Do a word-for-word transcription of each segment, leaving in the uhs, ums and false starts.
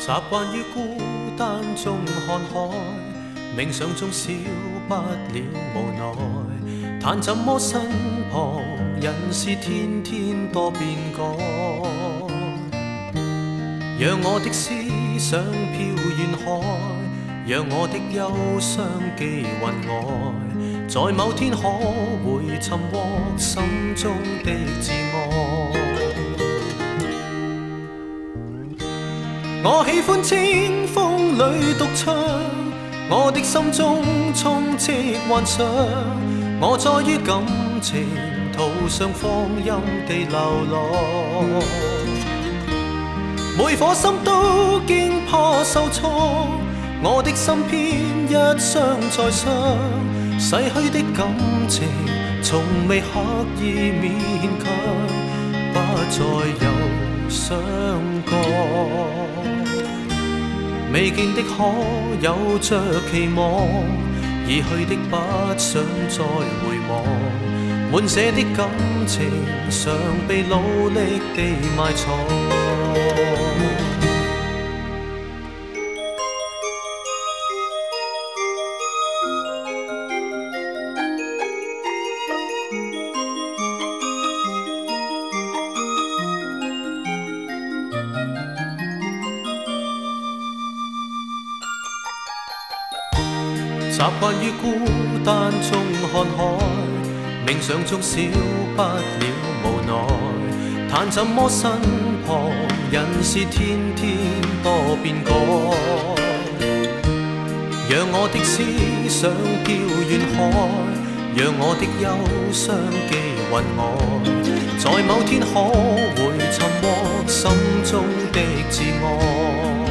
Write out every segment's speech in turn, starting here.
习惯於孤單中看海，冥想中少不了無奈。但怎麼身旁人是天天多變改，讓我的思想飄遠海，讓我的憂傷寄雲外，在某天可會尋獲心中的摯愛。我喜歡清風裏獨唱，我的心中充斥幻想，我在於感情途上放任地流浪，每顆心都驚怕受創，我的心偏一傷再傷，逝去的感情從未刻意勉強，不再有相覺。未見的可有着期望，已去的不想再回望，滿瀉的感情常被努力地埋藏。習慣於孤單中看海，冥想中少不了無奈。但怎麼身旁人是天天多變改，讓我的思想飄遠海，讓我的憂傷寄雲外，在某天可會尋獲心中的摯愛。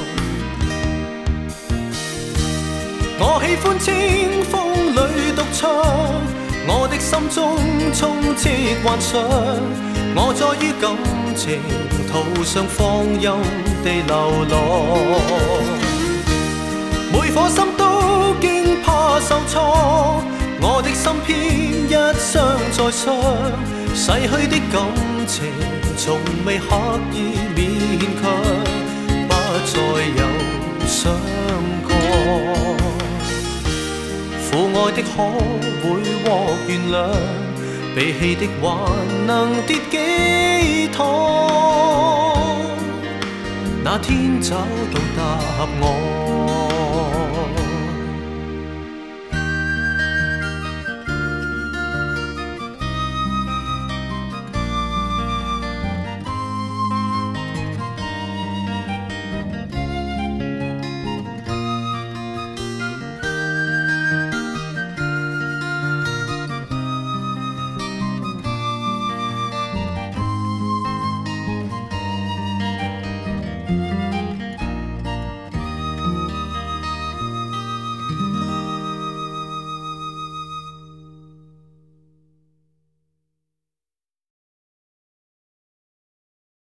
我喜歡清風裏獨唱，我的心中充斥幻想，我在於感情途上放任地流浪，每顆心都驚怕受創，我的心偏一傷再傷，逝去的感情從未刻意勉強，不再有相覺。父愛的可會獲原諒，被棄的還能跌幾趟？那天找到答案。